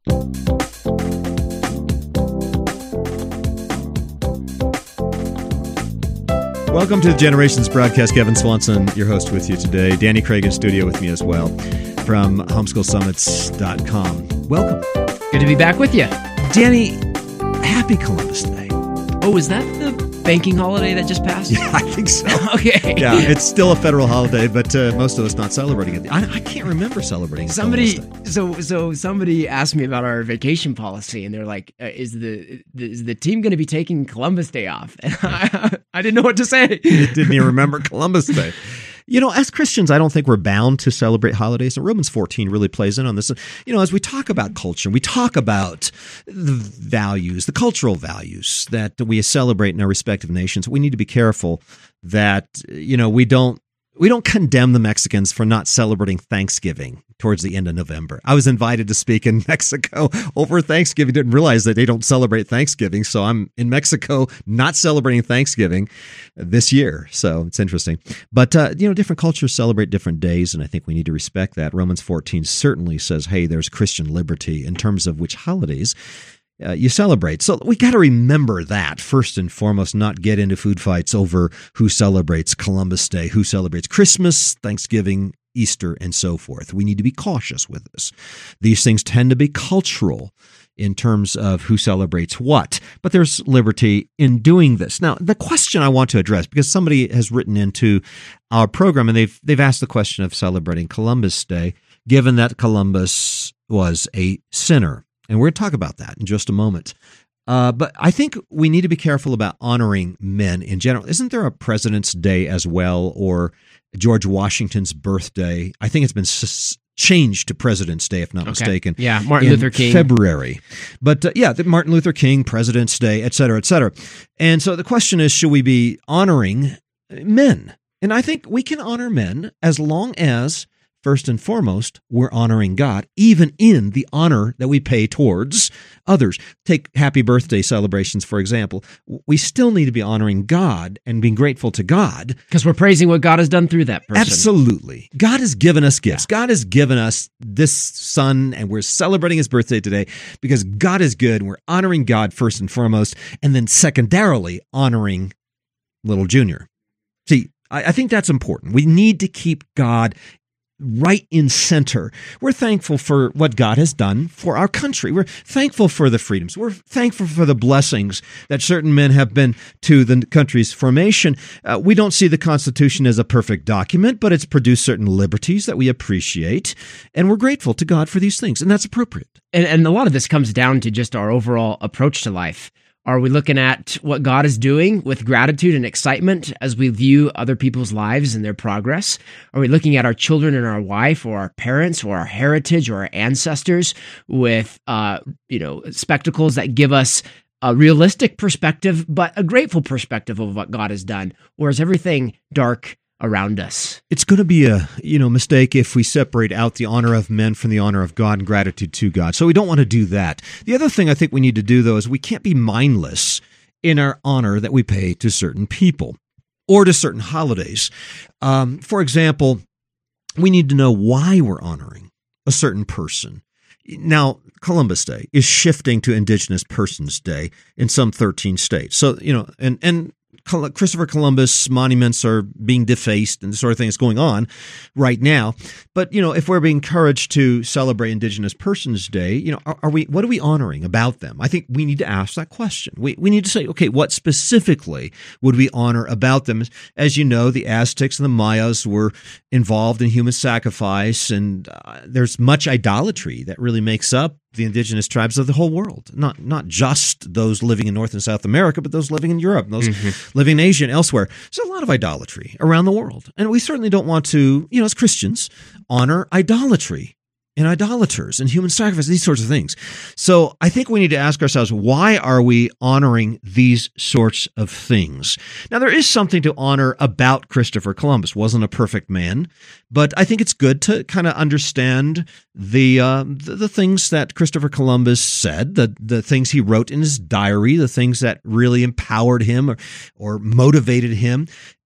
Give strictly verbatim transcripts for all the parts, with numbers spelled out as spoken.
Welcome to the Generations broadcast. Kevin Swanson, your host, with you today. Danny Craig in studio with me as well from homeschool summits dot com. Welcome. Good to be back with you. Danny, happy Columbus Day. Oh, is that the banking holiday that just passed? Yeah, I think so. Okay. Yeah, it's still a federal holiday, but uh, most of us not celebrating it. I, I can't remember celebrating Somebody, Columbus Day. so so somebody asked me about our vacation policy, and they're like, uh, "Is the is the team going to be taking Columbus Day off?" And I, I didn't know what to say. You didn't even remember Columbus Day. You know, as Christians, I don't think we're bound to celebrate holidays. And Romans fourteen really plays in on this. You know, as we talk about culture, we talk about the values, the cultural values that we celebrate in our respective nations. We need to be careful that, you know, we don't we don't condemn the Mexicans for not celebrating Thanksgiving towards the end of November. I was invited to speak in Mexico over Thanksgiving. Didn't realize that they don't celebrate Thanksgiving. So I'm in Mexico not celebrating Thanksgiving this year. So it's interesting. But, uh, you know, different cultures celebrate different days, and I think we need to respect that. Romans fourteen certainly says, hey, there's Christian liberty in terms of which holidays Uh, you celebrate. So we got to remember that first and foremost, not get into food fights over who celebrates Columbus Day, who celebrates Christmas, Thanksgiving, Easter, and so forth. We need to be cautious with this. These things tend to be cultural in terms of who celebrates what, but there's liberty in doing this. Now, the question I want to address, because somebody has written into our program and they've they've asked the question of celebrating Columbus Day, given that Columbus was a sinner. And we're going to talk about that in just a moment. Uh, but I think we need to be careful about honoring men in general. Isn't there a President's Day as well, or George Washington's birthday? I think it's been s- changed to President's Day, if not Okay. mistaken. Yeah, Martin in Luther King. February. But uh, yeah, the Martin Luther King, President's Day, et cetera, et cetera. And so the question is, should we be honoring men? And I think we can honor men as long as, first and foremost, we're honoring God, even in the honor that we pay towards others. Take happy birthday celebrations, for example. We still need to be honoring God and being grateful to God. Because we're praising what God has done through that person. Absolutely. God has given us gifts. Yeah. God has given us this son, and we're celebrating his birthday today because God is good, and we're honoring God first and foremost, and then secondarily honoring little Junior. See, I, I think that's important. We need to keep God right in center. We're thankful for what God has done for our country. We're thankful for the freedoms. We're thankful for the blessings that certain men have been to the country's formation. Uh, we don't see the Constitution as a perfect document, but it's produced certain liberties that we appreciate, and we're grateful to God for these things, and that's appropriate. And, and a lot of this comes down to just our overall approach to life. Are we looking at what God is doing with gratitude and excitement as we view other people's lives and their progress? Are we looking at our children and our wife, or our parents, or our heritage, or our ancestors with, uh, you know, spectacles that give us a realistic perspective, but a grateful perspective of what God has done? Or is everything dark around us? It's going to be a, you know, mistake if we separate out the honor of men from the honor of God and gratitude to God. So we don't want to do that. The other thing I think we need to do, though, is we can't be mindless in our honor that we pay to certain people or to certain holidays. Um, for example, we need to know why we're honoring a certain person. Now, Columbus Day is shifting to Indigenous Persons Day in some thirteen states. So, you know, and, and, Christopher Columbus monuments are being defaced, and the sort of thing is going on right now. But, you know, if we're being encouraged to celebrate Indigenous Persons Day, you know, are, are we, what are we honoring about them? I think we need to ask that question. We we need to say, okay, what specifically would we honor about them? As you know, the Aztecs and the Mayas were involved in human sacrifice, and uh, there's much idolatry that really makes up the indigenous tribes of the whole world, not not just those living in North and South America, but those living in Europe, those mm-hmm. living in Asia and elsewhere. There's a lot of idolatry around the world. And we certainly don't want to, you know, as Christians, honor idolatry and idolaters and human sacrifice, these sorts of things. So I think we need to ask ourselves, why are we honoring these sorts of things? Now, there is something to honor about Christopher Columbus. Wasn't a perfect man, but I think it's good to kind of understand the, uh, the the things that Christopher Columbus said, the the things he wrote in his diary, the things that really empowered him or, or motivated him.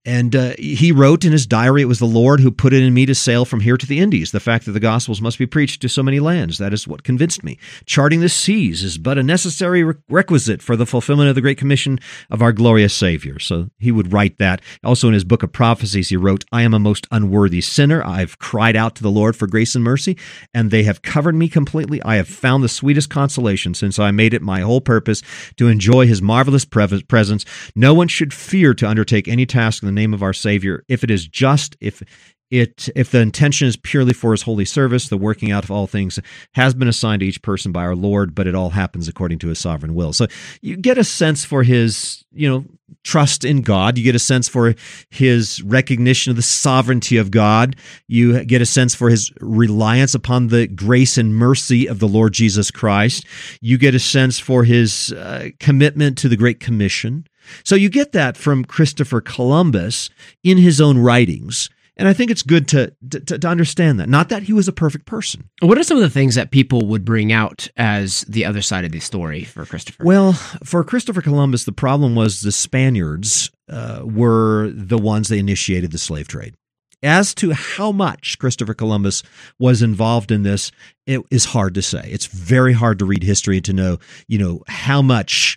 And uh, he wrote in his diary, it was the Lord who put it in me to sail from here to the Indies. The fact that the Gospels must be preached to so many lands, that is what convinced me. Charting the seas is but a necessary re- requisite for the fulfillment of the Great Commission of our glorious Savior. So he would write that. Also in his book of prophecies, he wrote, I am a most unworthy sinner. I've cried out to the Lord for grace and mercy, and they have covered me completely. I have found the sweetest consolation since I made it my whole purpose to enjoy his marvelous pre- presence. No one should fear to undertake any task in the name of our Savior, if it is just, if it if the intention is purely for his holy service. The working out of all things has been assigned to each person by our Lord, but it all happens according to his sovereign will. So you get a sense for his, you know, trust in God. You get a sense for his recognition of the sovereignty of God. You get a sense for his reliance upon the grace and mercy of the Lord Jesus Christ. You get a sense for his uh, commitment to the Great Commission. So you get that from Christopher Columbus in his own writings. And I think it's good to, to to understand that. Not that he was a perfect person. What are some of the things that people would bring out as the other side of the story for Christopher? Well, for Christopher Columbus, the problem was the Spaniards uh, were the ones that initiated the slave trade. As to how much Christopher Columbus was involved in this, it is hard to say. It's very hard to read history to know, you know, how much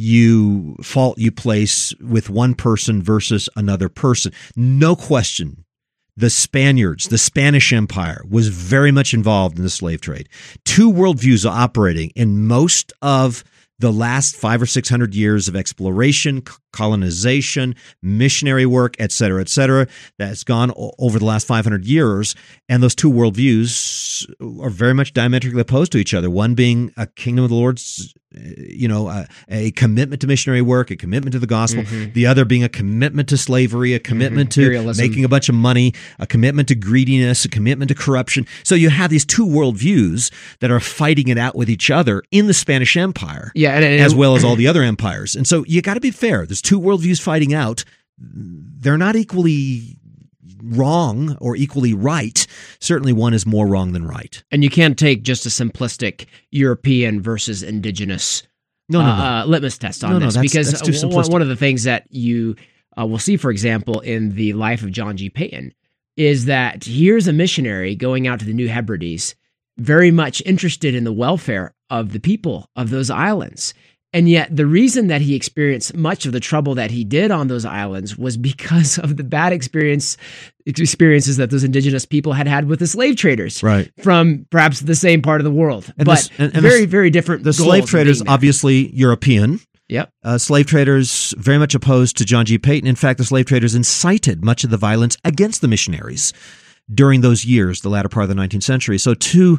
you fault you place with one person versus another person. No question, the Spaniards, the Spanish Empire, was very much involved in the slave trade. Two worldviews are operating in most of the last five or six hundred years of exploration, colonization, missionary work, et cetera, et cetera, that's gone over the last five hundred years. And those two worldviews are very much diametrically opposed to each other. One being a kingdom of the Lord's, you know, a, a commitment to missionary work, a commitment to the gospel. Mm-hmm. The other being a commitment to slavery, a commitment mm-hmm. to making a bunch of money, a commitment to greediness, a commitment to corruption. So you have these two worldviews that are fighting it out with each other in the Spanish Empire, yeah, and, and, as well as all the other empires. And so you got to be fair. There's two worldviews fighting out. They're not equally wrong or equally right. Certainly one is more wrong than right. And you can't take just a simplistic European versus indigenous no, no, no. Uh, litmus test on no, this. No, that's, because that's too simplistic. One of the things that you uh, will see, for example, in the life of John G. Paton is that here's a missionary going out to the New Hebrides, very much interested in the welfare of the people of those islands. And yet the reason that he experienced much of the trouble that he did on those islands was because of the bad experience experiences that those indigenous people had had with the slave traders, right, from perhaps the same part of the world, and but this, and, and very, this, very different. The slave traders, obviously European. Yep. Uh, slave traders very much opposed to John G. Paton. In fact, the slave traders incited much of the violence against the missionaries during those years, the latter part of the nineteenth century. So two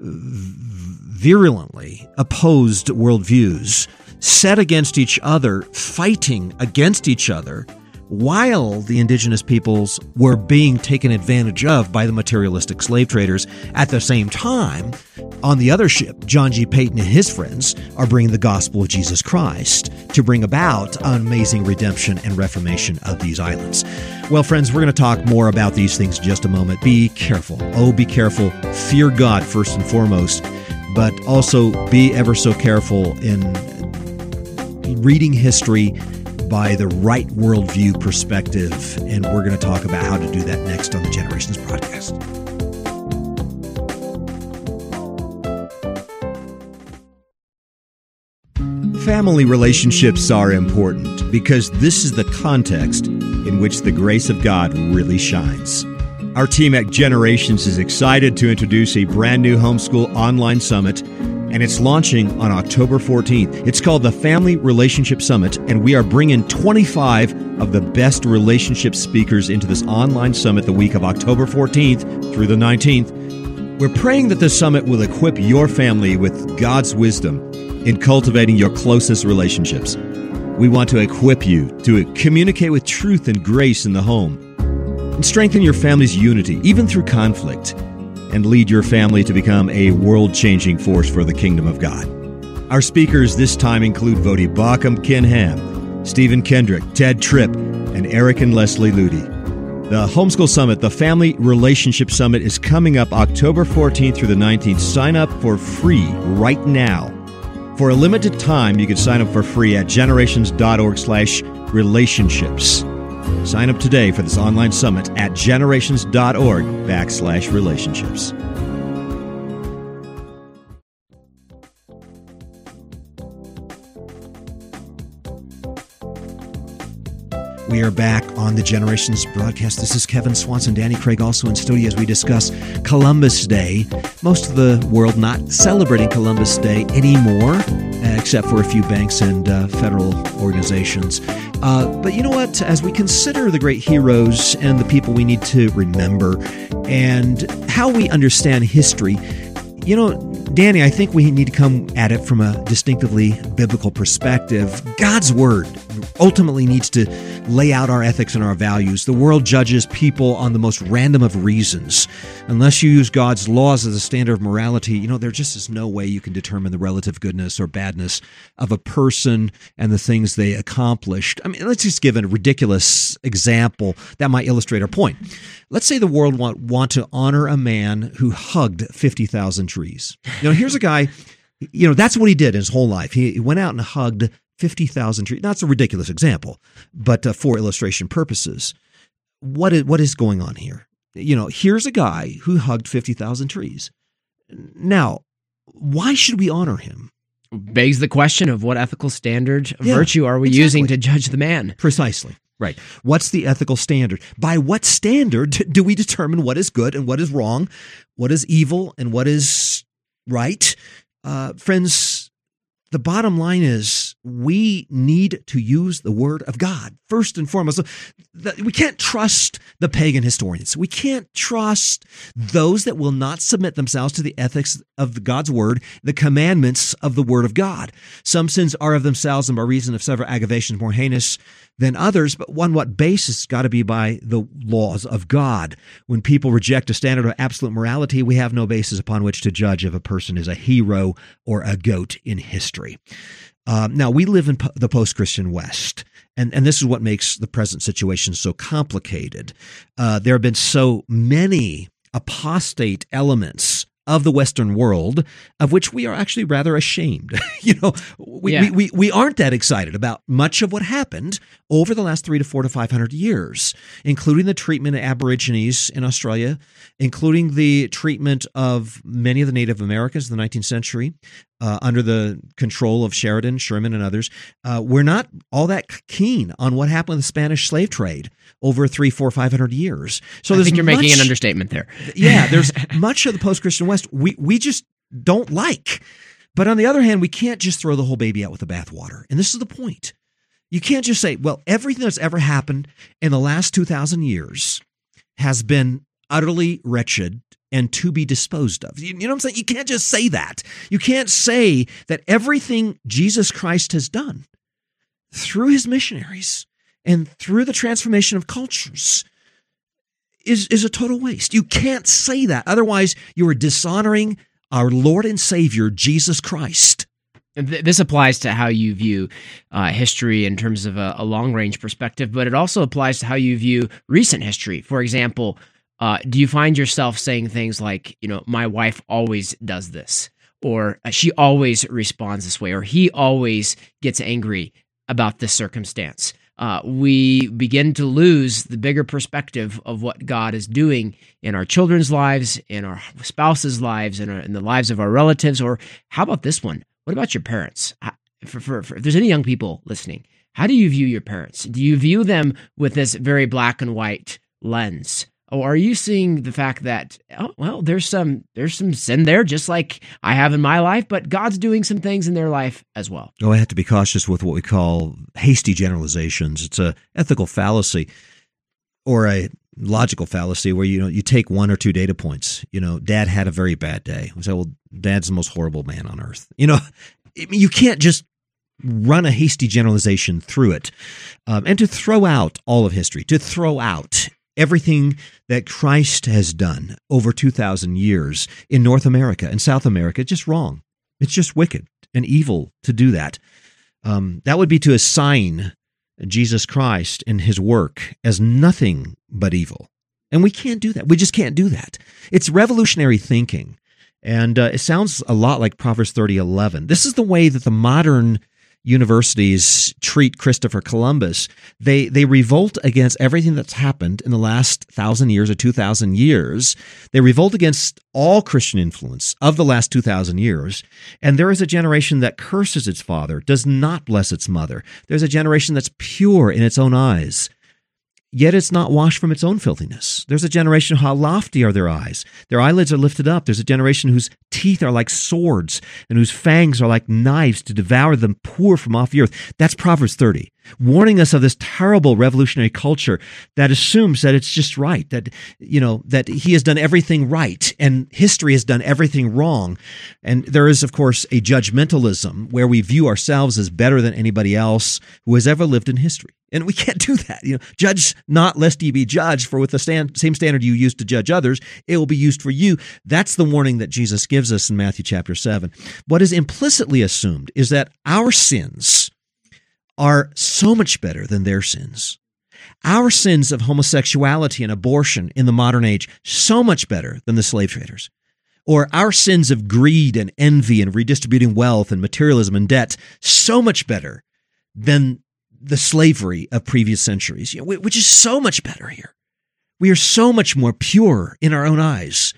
virulently opposed worldviews set against each other, fighting against each other, while the indigenous peoples were being taken advantage of by the materialistic slave traders. At the same time, on the other ship, John G. Paton and his friends are bringing the gospel of Jesus Christ to bring about an amazing redemption and reformation of these islands. Well, friends, we're going to talk more about these things in just a moment. Be careful. Oh, be careful. Fear God first and foremost, but also be ever so careful in reading history by the right worldview perspective, and we're going to talk about how to do that next on the Generations Podcast. Family relationships are important because this is the context in which the grace of God really shines. Our team at Generations is excited to introduce a brand new homeschool online summit, and it's launching on October fourteenth. It's called the Family Relationship Summit, and we are bringing twenty-five of the best relationship speakers into this online summit the week of October fourteenth through the nineteenth. We're praying that the summit will equip your family with God's wisdom in cultivating your closest relationships. We want to equip you to communicate with truth and grace in the home, and strengthen your family's unity, even through conflict, and lead your family to become a world-changing force for the kingdom of God. Our speakers this time include Vodi Bakum, Ken Ham, Stephen Kendrick, Ted Tripp, and Eric and Leslie Ludy. The Homeschool Summit, the Family Relationship Summit, is coming up October fourteenth through the nineteenth. Sign up for free right now. For a limited time, you can sign up for free at generations.org slash relationships. Sign up today for this online summit at generations.org backslash relationships. We are back on the Generations broadcast. This is Kevin Swanson, Danny Craig also in studio as we discuss Columbus Day. Most of the world not celebrating Columbus Day anymore, except for a few banks and uh, federal organizations. Uh, but you know what? As we consider the great heroes and the people we need to remember and how we understand history, you know, Danny, I think we need to come at it from a distinctively biblical perspective. God's Word ultimately needs to lay out our ethics and our values. The world judges people on the most random of reasons. Unless you use God's laws as a standard of morality, you know, there just is no way you can determine the relative goodness or badness of a person and the things they accomplished. I mean, let's just give a ridiculous example that might illustrate our point. Let's say the world want, want to honor a man who hugged fifty thousand trees. You know, here's a guy, you know, that's what he did his whole life. He, he went out and hugged fifty thousand trees. That's a ridiculous example, but uh, for illustration purposes, what is, what is going on here? You know, here's a guy who hugged fifty thousand trees. Now, why should we honor him? Begs the question of what ethical standard of Yeah, virtue are we exactly. using to judge the man? Precisely. Right. What's the ethical standard? By what standard do we determine what is good and what is wrong, what is evil and what is right? Uh, friends, the bottom line is we need to use the Word of God first and foremost. We can't trust the pagan historians. We can't trust those that will not submit themselves to the ethics of God's Word, the commandments of the Word of God. Some sins are of themselves and by reason of several aggravations more heinous than others, but on what basis? Got to be by the laws of God. When people reject a standard of absolute morality, we have no basis upon which to judge if a person is a hero or a goat in history. Um, now, we live in po- the post-Christian West, and, and this is what makes the present situation so complicated. Uh, there have been so many apostate elements of the Western world, of which we are actually rather ashamed. you know, we, Yeah. we, we, we aren't that excited about much of what happened over the last three to four to five hundred years, including the treatment of Aborigines in Australia, including the treatment of many of the Native Americans in the nineteenth century, uh, under the control of Sheridan, Sherman, and others. Uh, we're not all that keen on what happened with the Spanish slave trade over three, four, five hundred years. So I there's think you're much, making an understatement there. yeah, there's much of the post-Christian West we we just don't like. But on the other hand, we can't just throw the whole baby out with the bathwater. And this is the point. You can't just say, well, everything that's ever happened in the last two thousand years has been utterly wretched and to be disposed of. You, you know what I'm saying? You can't just say that. You can't say that everything Jesus Christ has done through his missionaries and through the transformation of cultures is, is a total waste. You can't say that. Otherwise, you are dishonoring our Lord and Savior, Jesus Christ. And th- This applies to how you view uh, history in terms of a, a long-range perspective, but it also applies to how you view recent history. For example, uh, do you find yourself saying things like, you know, my wife always does this, or uh, she always responds this way, or he always gets angry about this circumstance? Uh, we begin to lose the bigger perspective of what God is doing in our children's lives, in our spouses' lives, in, our, in the lives of our relatives. Or how about this one? What about your parents? For, for, for, if there's any young people listening, how do you view your parents? Do you view them with this very black and white lens? Or are you seeing the fact that, oh, well, there's some there's some sin there, just like I have in my life, but God's doing some things in their life as well? Oh, I have to be cautious with what we call hasty generalizations. It's a ethical fallacy or a logical fallacy where, you know, you take one or two data points. You know, Dad had a very bad day. We say, well, Dad's the most horrible man on earth. You know, I mean, you can't just run a hasty generalization through it. Um, and to throw out all of history, to throw out everything that Christ has done over two thousand years in North America and South America, it's just wrong. It's just wicked and evil to do that. Um, that would be to assign Jesus Christ and his work as nothing but evil. And we can't do that. We just can't do that. It's revolutionary thinking. And uh, it sounds a lot like Proverbs thirty eleven. This is the way that the modern universities treat Christopher Columbus, they they revolt against everything that's happened in the last thousand years or two thousand years. They revolt against all Christian influence of the last two thousand years. And there is a generation that curses its father, does not bless its mother. There's a generation that's pure in its own eyes, yet it's not washed from its own filthiness. There's a generation, how lofty are their eyes? Their eyelids are lifted up. There's a generation whose teeth are like swords and whose fangs are like knives to devour them poor from off the earth. That's Proverbs thirty, warning us of this terrible revolutionary culture that assumes that it's just right, that, you know, that he has done everything right and history has done everything wrong. And there is, of course, a judgmentalism where we view ourselves as better than anybody else who has ever lived in history. And we can't do that. You know, judge not lest ye be judged, for with the stand, same standard you use to judge others, it will be used for you. That's the warning that Jesus gives us in Matthew chapter seven. What is implicitly assumed is that our sins are so much better than their sins. Our sins of homosexuality and abortion in the modern age, so much better than the slave traders. Or our sins of greed and envy and redistributing wealth and materialism and debt, so much better than the slavery of previous centuries, you know, which is so much better here. We are so much more pure in our own eyes.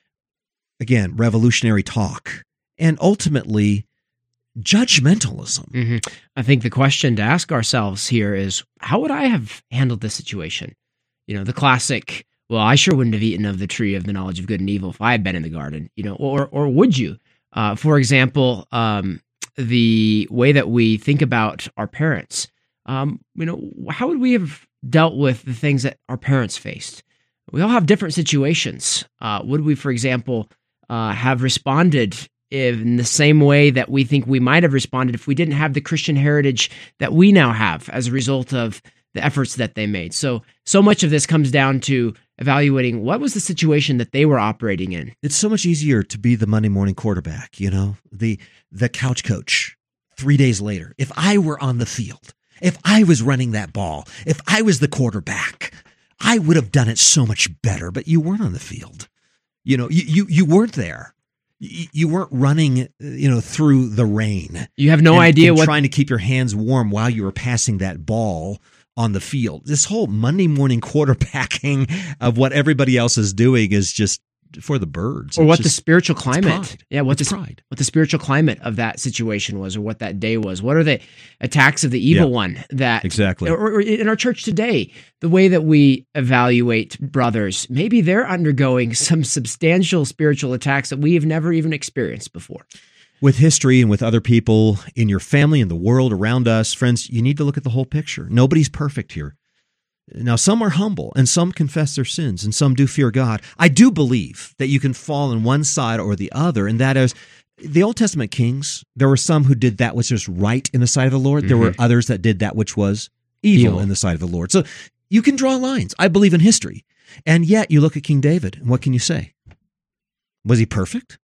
Again, revolutionary talk. And ultimately, judgmentalism. Mm-hmm. I think the question to ask ourselves here is, how would I have handled this situation? You know, the classic, well, I sure wouldn't have eaten of the tree of the knowledge of good and evil if I had been in the garden, you know, or or would you? Uh, for example, um, the way that we think about our parents, um, you know, how would we have dealt with the things that our parents faced? We all have different situations. Uh, would we, for example, uh, have responded in the same way that we think we might have responded if we didn't have the Christian heritage that we now have as a result of the efforts that they made? So, so much of this comes down to evaluating what was the situation that they were operating in. It's so much easier to be the Monday morning quarterback, you know, the the couch coach three days later. If I were on the field, if I was running that ball, if I was the quarterback, I would have done it so much better, but you weren't on the field. You know, you you, you weren't there. You weren't running, you know, through the rain. You have no and, idea and what trying to keep your hands warm while you were passing that ball on the field. This whole Monday morning quarterbacking of what everybody else is doing is just for the birds. Or it's what just, the spiritual climate, yeah, what it's the pride. what the spiritual climate of that situation was, or what that day was. What are the attacks of the evil Yeah, one that exactly. Or, or in our church today, the way that we evaluate brothers, maybe they're undergoing some substantial spiritual attacks that we have never even experienced before. With history and with other people in your family and the world around us, friends, you need to look at the whole picture. Nobody's perfect here. Now, some are humble and some confess their sins and some do fear God. I do believe that you can fall on one side or the other, and that is the Old Testament kings. There were some who did that which was right in the sight of the Lord. Mm-hmm. There were others that did that which was evil, evil in the sight of the Lord. So you can draw lines. I believe in history. And yet you look at King David, and what can you say? Was he perfect?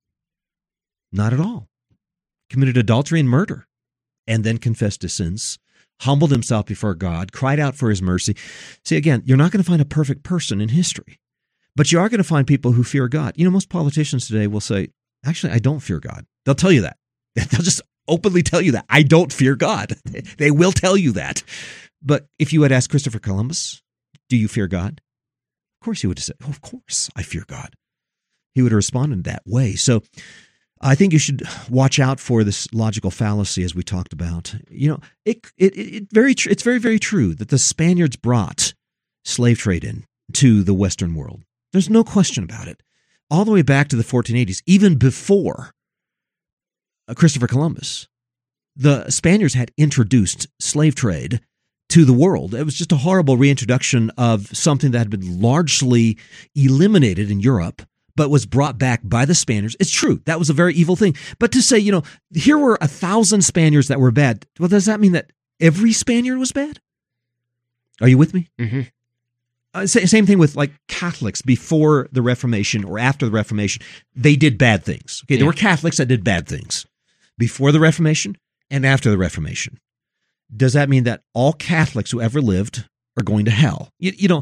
Not at all. Committed adultery and murder, and then confessed his sins, humbled himself before God, cried out for his mercy. See, again, you're not going to find a perfect person in history, but you are going to find people who fear God. You know, most politicians today will say, actually, I don't fear God. They'll tell you that. They'll just openly tell you that. I don't fear God. They will tell you that. But if you had asked Christopher Columbus, do you fear God? Of course he would have said, oh, of course I fear God. He would have responded that way. So I think you should watch out for this logical fallacy, as we talked about. You know, it it, it very tr- it's very very true that the Spaniards brought slave trade in to the Western world. There's no question about it. All the way back to the fourteen eighties, even before Christopher Columbus, the Spaniards had introduced slave trade to the world. It was just a horrible reintroduction of something that had been largely eliminated in Europe, but was brought back by the Spaniards. It's true. That was a very evil thing. But to say, you know, here were a thousand Spaniards that were bad, well, does that mean that every Spaniard was bad? Are you with me? Mm-hmm. Uh, same thing with like Catholics before the Reformation or after the Reformation. They did bad things. Okay, yeah. There were Catholics that did bad things before the Reformation and after the Reformation. Does that mean that all Catholics who ever lived are going to hell? You, you know,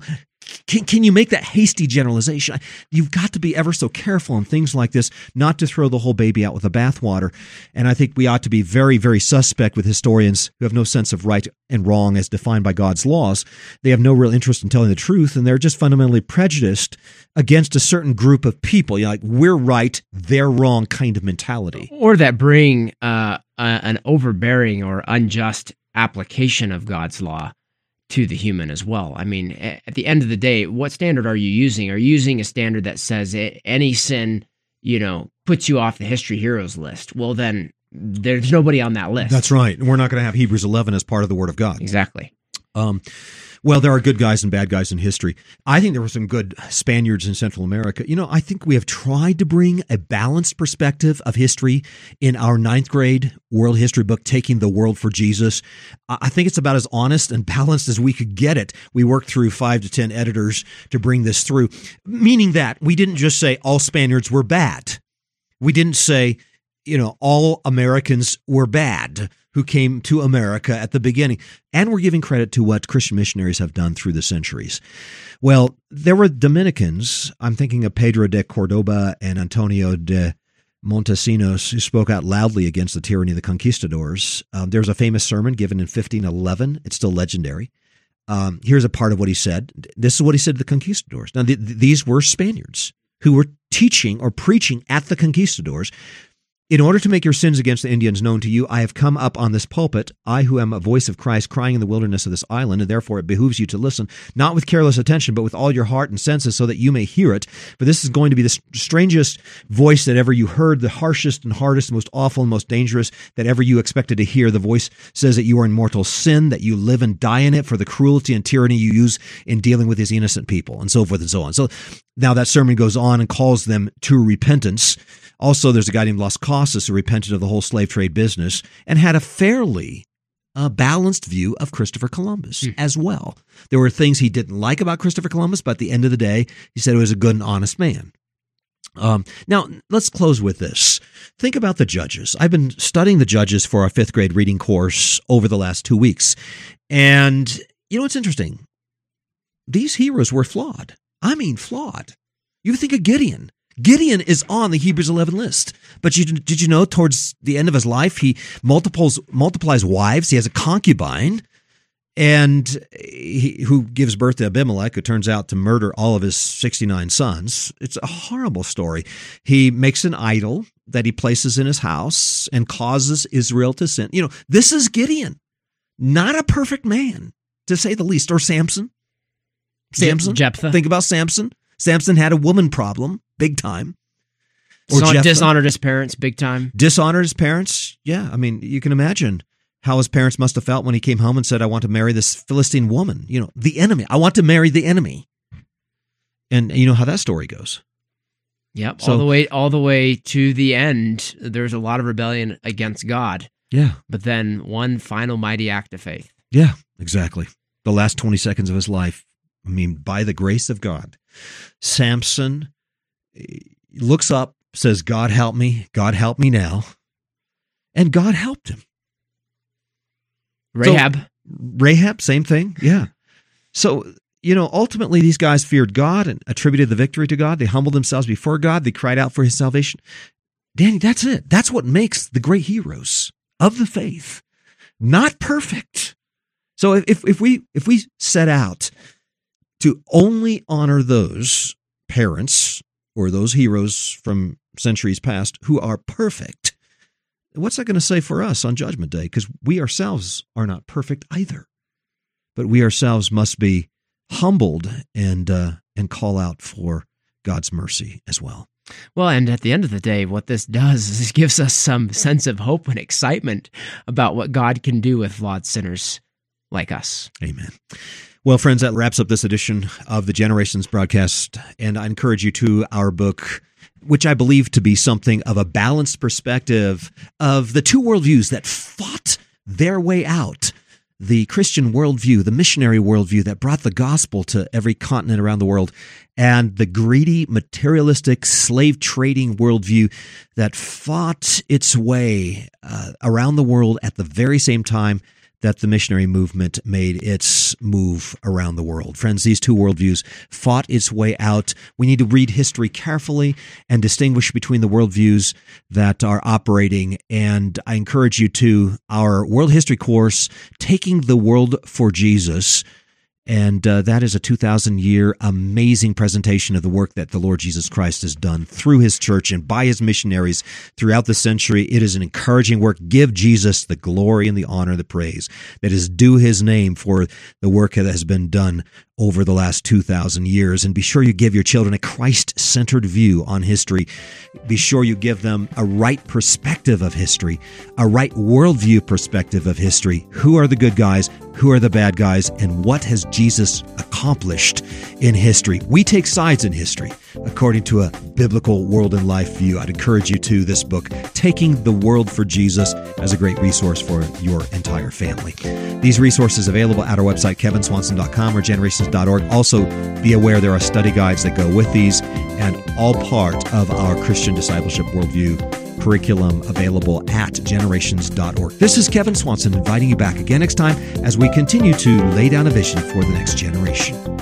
Can, can you make that hasty generalization? You've got to be ever so careful on things like this, not to throw the whole baby out with the bathwater. And I think we ought to be very, very suspect with historians who have no sense of right and wrong as defined by God's laws. They have no real interest in telling the truth, and they're just fundamentally prejudiced against a certain group of people. You know, like, we're right, they're wrong kind of mentality. Or that bring uh, a, an overbearing or unjust application of God's law to the human as well. I mean, at the end of the day, what standard are you using? Are you using a standard that says any sin, you know, puts you off the history heroes list? Well, then there's nobody on that list. That's right. We're not going to have Hebrews eleven as part of the Word of God. Exactly. Um, well, there are good guys and bad guys in history. I think there were some good Spaniards in Central America. You know, I think we have tried to bring a balanced perspective of history in our ninth grade world history book, Taking the World for Jesus. I think it's about as honest and balanced as we could get it. We worked through five to ten editors to bring this through, meaning that we didn't just say all Spaniards were bad. We didn't say, you know, all Americans were bad who came to America at the beginning. And we're giving credit to what Christian missionaries have done through the centuries. Well, there were Dominicans, I'm thinking of Pedro de Cordoba and Antonio de Montesinos, who spoke out loudly against the tyranny of the conquistadors. Um, there's a famous sermon given in fifteen eleven. It's still legendary. Um, here's a part of what he said. This is what he said to the conquistadors. Now, th- these were Spaniards who were teaching or preaching at the conquistadors. In order to make your sins against the Indians known to you, I have come up on this pulpit, I who am a voice of Christ crying in the wilderness of this island, and therefore it behooves you to listen, not with careless attention, but with all your heart and senses, so that you may hear it. For this is going to be the strangest voice that ever you heard, the harshest and hardest, most awful and most dangerous that ever you expected to hear. The voice says that you are in mortal sin, that you live and die in it for the cruelty and tyranny you use in dealing with these innocent people, and so forth and so on. So now that sermon goes on and calls them to repentance. Also, there's a guy named Las Casas who repented of the whole slave trade business and had a fairly uh, balanced view of Christopher Columbus mm. as well. There were things he didn't like about Christopher Columbus, but at the end of the day, he said he was a good and honest man. Um, now, let's close with this. Think about the judges. I've been studying the judges for our fifth grade reading course over the last two weeks. And you know what's interesting? These heroes were flawed. I mean, flawed. You think of Gideon. Gideon is on the Hebrews eleven list. But you, did you know towards the end of his life, he multiples, multiplies wives. He has a concubine and he, who gives birth to Abimelech, who turns out to murder all of his sixty-nine sons. It's a horrible story. He makes an idol that he places in his house and causes Israel to sin. You know, this is Gideon, not a perfect man, to say the least. Or Samson. Samson. Jephthah. Think about Samson. Samson had a woman problem, big time. Or Son, dishonored his parents, big time. Dishonored his parents, yeah. I mean, you can imagine how his parents must have felt when he came home and said, I want to marry this Philistine woman, you know, the enemy. I want to marry the enemy. And you know how that story goes. Yep, so, all the way all the way to the end, there's a lot of rebellion against God. Yeah. But then one final mighty act of faith. Yeah, exactly. The last twenty seconds of his life, I mean, by the grace of God, Samson looks up, says, God help me, God help me now. And God helped him. Rahab. So, Rahab, same thing, yeah. So, you know, ultimately these guys feared God and attributed the victory to God. They humbled themselves before God. They cried out for his salvation. Danny, that's it. That's what makes the great heroes of the faith. Not perfect. So if if we if we set out to only honor those parents or those heroes from centuries past who are perfect, what's that going to say for us on Judgment Day? Because we ourselves are not perfect either. But we ourselves must be humbled and uh, and call out for God's mercy as well. Well, and at the end of the day, what this does is it gives us some sense of hope and excitement about what God can do with flawed sinners like us. Amen. Well, friends, that wraps up this edition of the Generations broadcast, and I encourage you to our book, which I believe to be something of a balanced perspective of the two worldviews that fought their way out. The Christian worldview, the missionary worldview that brought the gospel to every continent around the world, and the greedy, materialistic, slave-trading worldview that fought its way uh, around the world at the very same time that the missionary movement made its move around the world. Friends, these two worldviews fought its way out. We need to read history carefully and distinguish between the worldviews that are operating. And I encourage you to our world history course, Taking the World for Jesus. And uh, that is a two thousand year amazing presentation of the work that the Lord Jesus Christ has done through his church and by his missionaries throughout the century. It is an encouraging work. Give Jesus the glory and the honor, the praise that is due his name for the work that has been done over the last two thousand years. And be sure you give your children a Christ-centered view on history. Be sure you give them a right perspective of history, a right worldview perspective of history. Who are the good guys? Who are the bad guys? And what has Jesus accomplished in history? We take sides in history according to a biblical world and life view. I'd encourage you to this book, Taking the World for Jesus, as a great resource for your entire family. These resources available at our website, kevin swanson dot com or generations dot org. Also, be aware there are study guides that go with these, and all part of our Christian discipleship worldview curriculum available at generations dot org. This is Kevin Swanson inviting you back again next time as we continue to lay down a vision for the next generation.